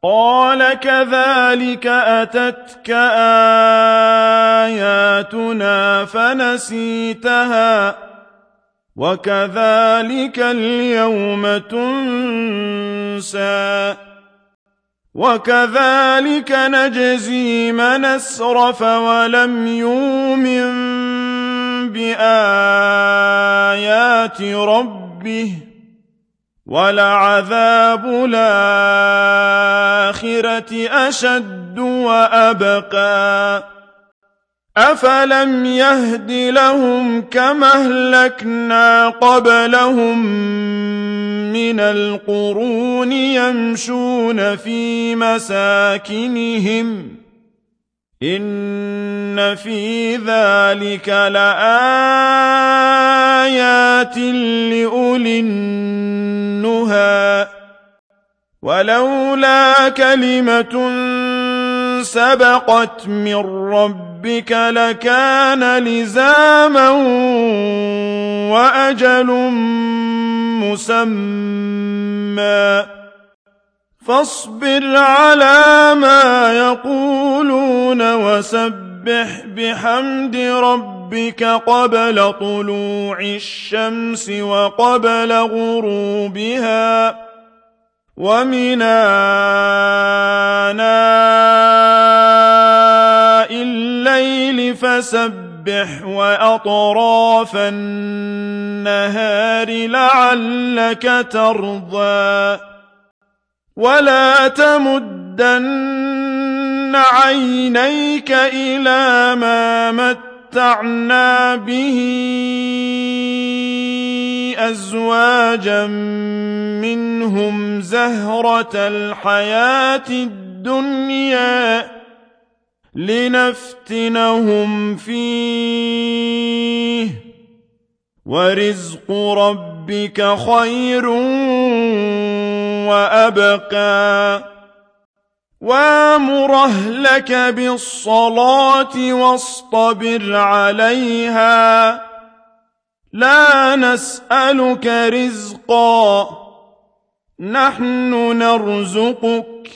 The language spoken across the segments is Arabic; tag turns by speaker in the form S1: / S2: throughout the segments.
S1: قال كذلك أتتك آياتنا فنسيتها وكذلك اليوم تنسى وكذلك نجزي من أسرف ولم يؤمن بآيات ربه ولعذاب الآخرة أشد وأبقى أفلم يهد لهم كما أهلكنا قبلهم من القرون يمشون في مساكنهم إن في ذلك لآيات لأولي النهى ولولا كلمة سبقت من ربك لكان لزاما وأجل مسمى فاصبر على ما يقولون وسبح بحمد ربك قبل طلوع الشمس وقبل غروبها ومن آناء الليل فسبح وأطراف النهار لعلك ترضى ولا تمدن عينيك إلى ما متعنا به أزواجا منهم زهرة الحياة الدنيا لنفتنهم فيه ورزق ربك خير وأبقى وامر أهلك بالصلاة واصطبر عليها لا نسألك رزقا نحن نرزقك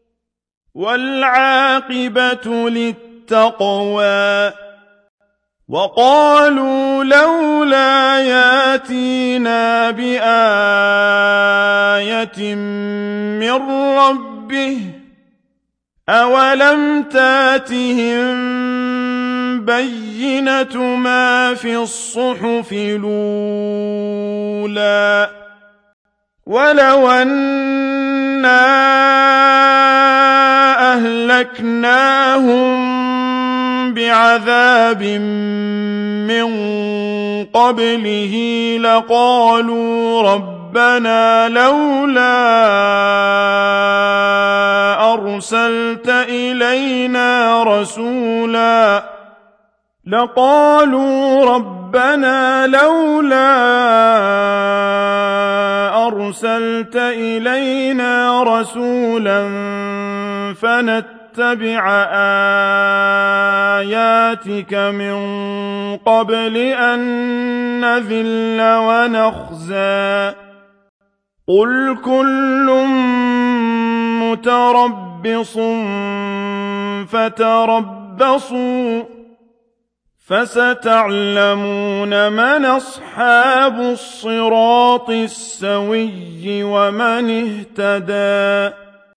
S1: والعاقبة للتقوى وقالوا لولا ياتينا بآية من ربه أولم تاتهم بينة ما في الصحف الأولى ولو أنا أهلكناهم بعذاب من قبله لقالوا ربنا لولا أرسلت إلينا رسولا فنتبع آياتك من قبل أن نذل ونخزى قل كل متربص فتربصوا فستعلمون من أصحاب الصراط السوي ومن اهتدى